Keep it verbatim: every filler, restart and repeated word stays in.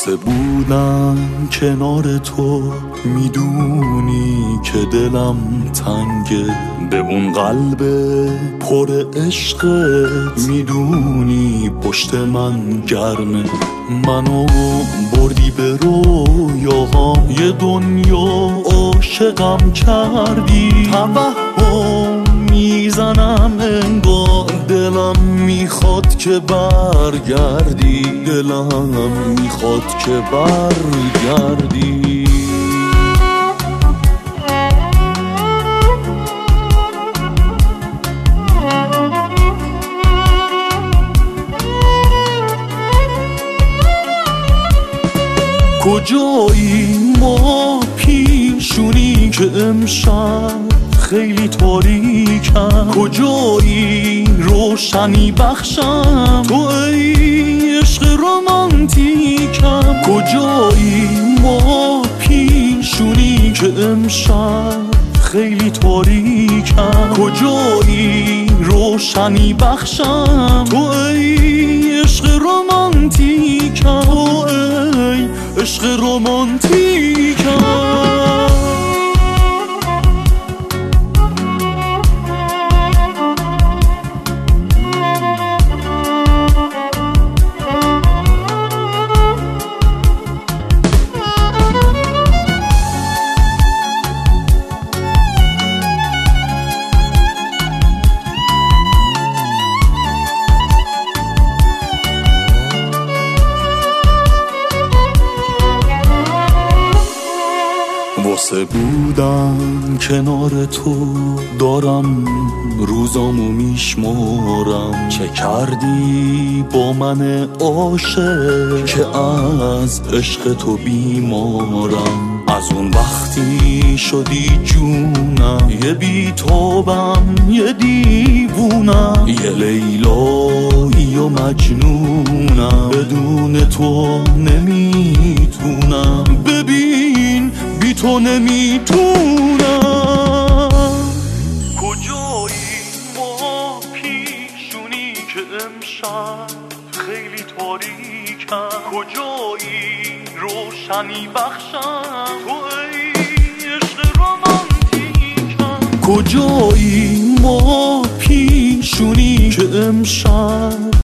واسه بودن کنار تو میدونی که دلم تنگه، به اون قلب پر عشقت میدونی پشت من گرمه. منو بردی به رویاها، یه دنیا عاشقم کردی، توهم میزنم انگار دلم میخواد که برگردی، دلم میخواد که برگردی. کجایی ما پیشونی که امشب خیلی تاریکم، کجایی روشنی بخشم تو ای عشق رومانتیکم، کجایی ما پیشونی که امشب خیلی تاریکم، کجایی روشنی بخشم تو ای عشق رومانتیکم، تو ای عشق رومانتیکم. واسه بودن کنار تو دارم روزامو میشمارم، چه کردی با من عاشق که از عشق تو بیمارم. از اون وقتی شدی جونم، یه بیتابم یه دیوونم، یه لیلایی و مجنونم، بدون تو نمیتونم، ببین بی تو نمیتونم. کجایی ما پیشونی که امشب خیلی تاریکم، کجایی روشنی بخشم تو ای عشق رومانتیکم، کجایی ما پیشونی که امشب